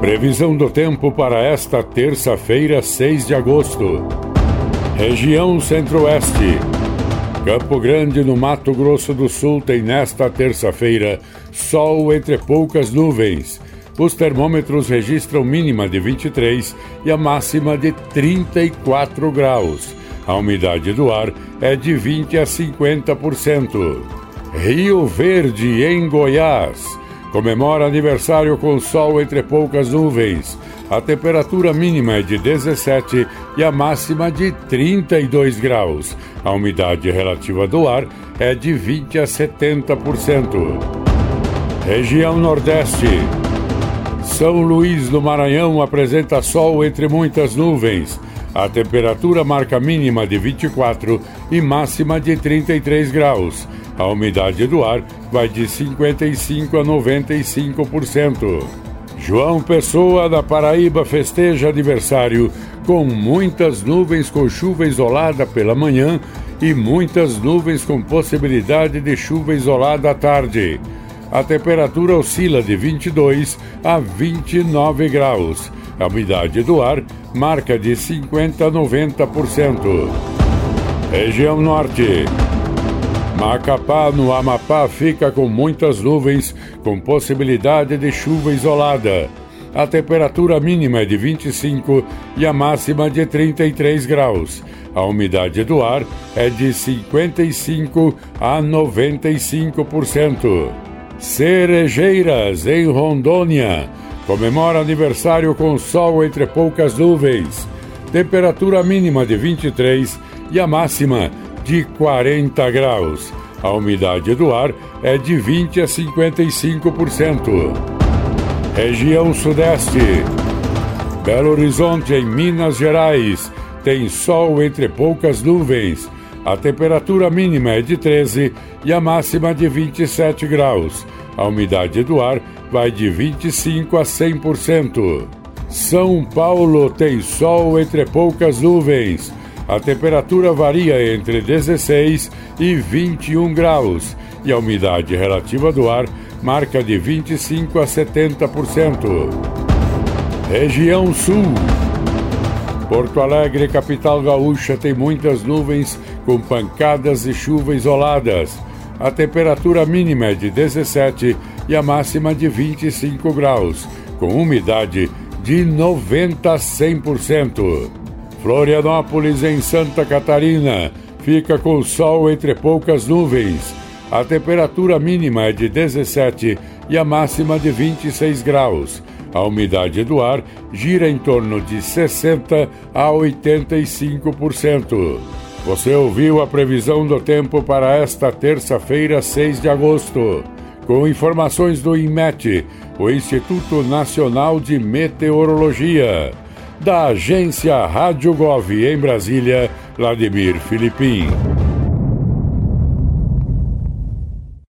Previsão do tempo para esta terça-feira, 6 de agosto. Região Centro-Oeste. Campo Grande, no Mato Grosso do Sul, tem nesta terça-feira sol entre poucas nuvens. Os termômetros registram mínima de 23 e a máxima de 34 graus. A umidade do ar é de 20 a 50%. Rio Verde, em Goiás. Comemora aniversário com sol entre poucas nuvens. A temperatura mínima é de 17 e a máxima de 32 graus. A umidade relativa do ar é de 20 a 70%. Região Nordeste. São Luís do Maranhão apresenta sol entre muitas nuvens. A temperatura marca mínima de 24 e máxima de 33 graus. A umidade do ar vai de 55% a 95%. João Pessoa, da Paraíba, festeja aniversário com muitas nuvens com chuva isolada pela manhã e muitas nuvens com possibilidade de chuva isolada à tarde. A temperatura oscila de 22 a 29 graus. A umidade do ar marca de 50% a 90%. Região Norte. Macapá, no Amapá, fica com muitas nuvens, com possibilidade de chuva isolada. A temperatura mínima é de 25 e a máxima de 33 graus. A umidade do ar é de 55 a 95%. Cerejeiras, em Rondônia. Comemora aniversário com sol entre poucas nuvens. Temperatura mínima de 23 e a máxima de 40 graus. A umidade do ar é de 20 a 55%. Região Sudeste. Belo Horizonte, em Minas Gerais, tem sol entre poucas nuvens. A temperatura mínima é de 13 e a máxima de 27 graus. A umidade do ar vai de 25 a 100%. São Paulo tem sol entre poucas nuvens. A temperatura varia entre 16 e 21 graus e a umidade relativa do ar marca de 25 a 70%. Região Sul. Porto Alegre, capital gaúcha, tem muitas nuvens com pancadas de chuva isoladas. A temperatura mínima é de 17 e a máxima de 25 graus, com umidade de 90 a 100%. Florianópolis, em Santa Catarina, fica com sol entre poucas nuvens. A temperatura mínima é de 17 e a máxima de 26 graus. A umidade do ar gira em torno de 60 a 85%. Você ouviu a previsão do tempo para esta terça-feira, 6 de agosto. Com informações do INMET, o Instituto Nacional de Meteorologia. Da agência Rádio Gov, em Brasília, Vladimir Filipim.